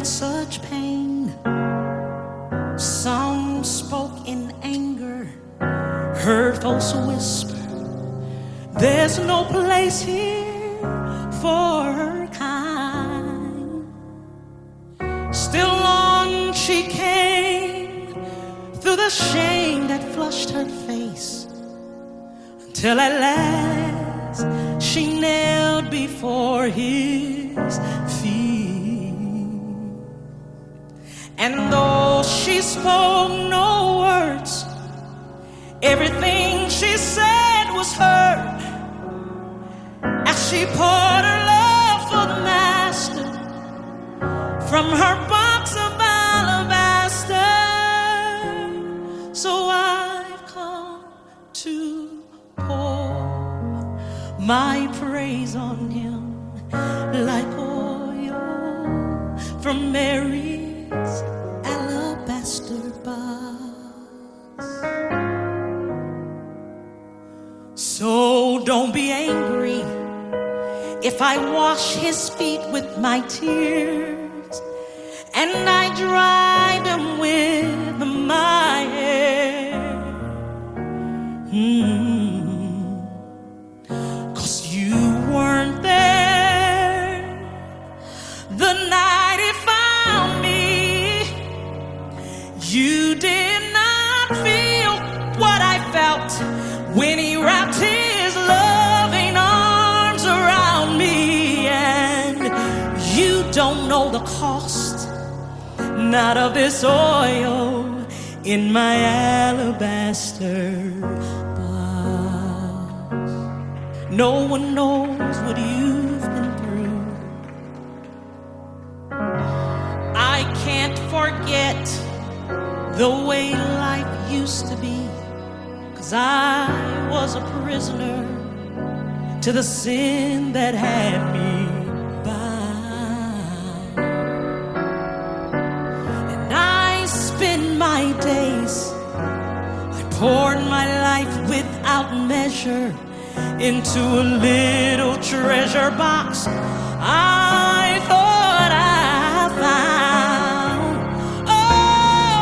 such pain. Some spoke in anger, heard folks whisper, there's no place here for her kind. Still on she came through the shame that flushed her face, until at last she knelt before his feet. And though she spoke no words, everything she said was heard, as she poured her love for the master from her box of alabaster. So I've come to pour my praise on him like oil from Mary's alabaster box. So don't be angry if I wash his feet with my tears and I dry them with my hair. 'Cause you weren't there the night he found me. You did not feel what I felt when he wrapped his loving arms around me. And you don't know the cost, not of this oil in my alabaster box. No one knows what you've been through. I can't forget the way life used to be, 'cause I was a prisoner to the sin that had me bound. And I spent my days, I poured my life without measure into a little treasure box I thought I found. Oh,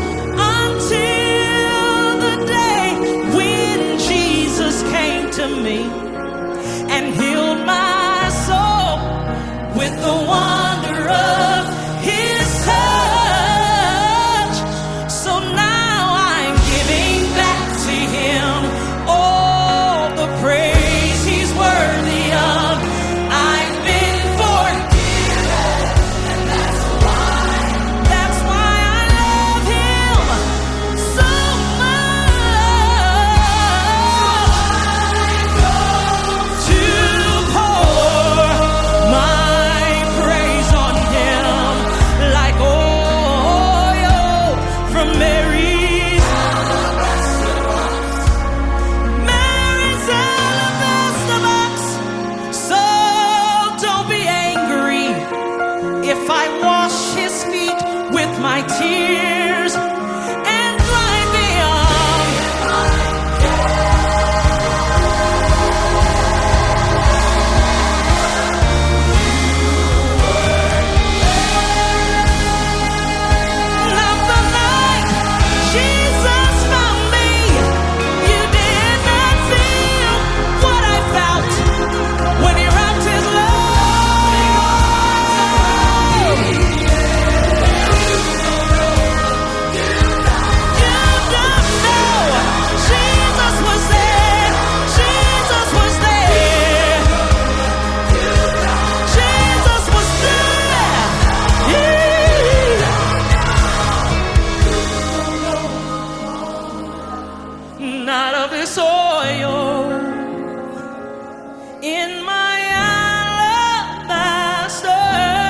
until the day when Jesus came to me and healed my soul with the wonder of his touch. So now I'm giving back to him all the praise he's worthy of. I've been forgiven, and that's why I love him so much. To pour my praise on him like oil from Mary's alabaster box. So don't be angry if I wash his feet with my tears and dry them. Not the night Jesus found me. You did not feel what I felt when he wrapped his loving arms. You don't know. Jesus was there. Jesus was there. Jesus was there. Yeah. Not of this oil in my alabaster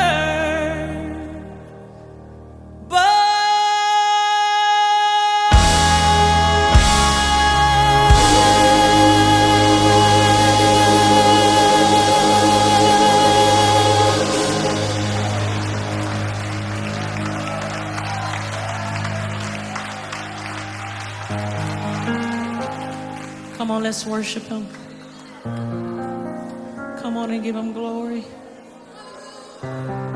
Come on, let's worship him. Come on and give him glory.